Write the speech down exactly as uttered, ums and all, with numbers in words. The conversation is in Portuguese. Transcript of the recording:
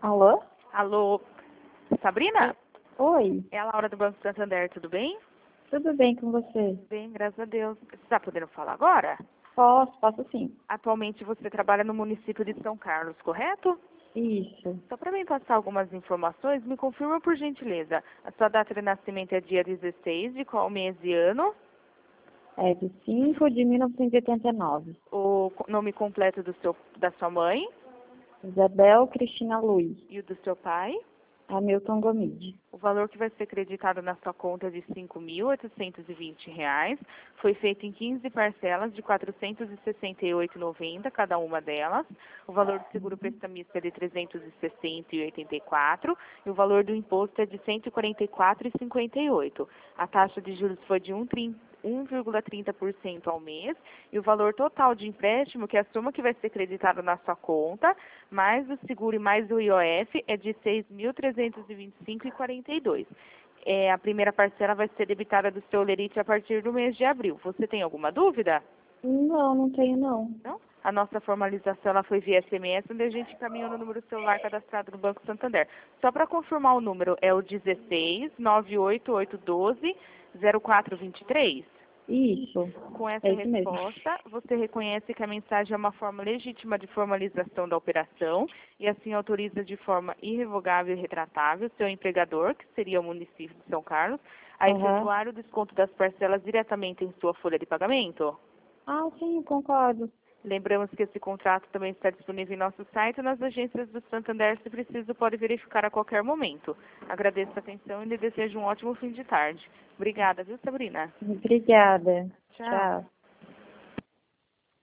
Alô? Alô, Sabrina? Oi, É a Laura do Banco Santander, tudo bem? tudo bem com você? Bem, graças a Deus. Você está podendo falar agora? Posso, posso sim. Atualmente você trabalha no município de São Carlos, correto? Isso. Só para mim passar algumas informações, me confirma por gentileza. A sua data de nascimento é dia dezesseis, de qual mês e ano? É de cinco de mil novecentos e oitenta e nove. O co- nome completo do seu, da sua mãe Isabel Cristina Luiz. e o do seu pai? Hamilton Gomide. O valor que vai ser creditado na sua conta é de cinco mil oitocentos e vinte reais. Foi feito em quinze parcelas de quatrocentos e sessenta e oito reais e noventa centavos cada uma delas. O valor do seguro prestamista é de trezentos e sessenta reais e oitenta e quatro centavos e o valor do imposto é de cento e quarenta e quatro reais e cinquenta e oito centavos. A taxa de juros foi de um vírgula trinta por cento ao mês e o valor total de empréstimo, que é a soma que vai ser creditada na sua conta, mais o seguro e mais o I O F, é de seis mil trezentos e vinte e cinco reais e quarenta e dois centavos. É, a primeira parcela vai ser debitada do seu lerite a partir do mês de abril. Você tem alguma dúvida? Não, não tenho não. Não? A nossa formalização ela foi via S M S, onde a gente encaminhou no número celular cadastrado no Banco Santander. Só para confirmar o número, é o dezesseis, nove oito oito um dois, zero quatro dois três? Isso. Com essa É isso mesmo. resposta, você reconhece que a mensagem é uma forma legítima de formalização da operação e assim autoriza de forma irrevogável e retratável seu empregador, que seria o município de São Carlos, a Aham. efetuar o desconto das parcelas diretamente em sua folha de pagamento? Ah, sim, concordo. Lembramos que esse contrato também está disponível em nosso site e nas agências do Santander, se preciso, pode verificar a qualquer momento. Agradeço a atenção e lhe desejo um ótimo fim de tarde. Obrigada, viu, Sabrina? Obrigada. Tchau. Tchau.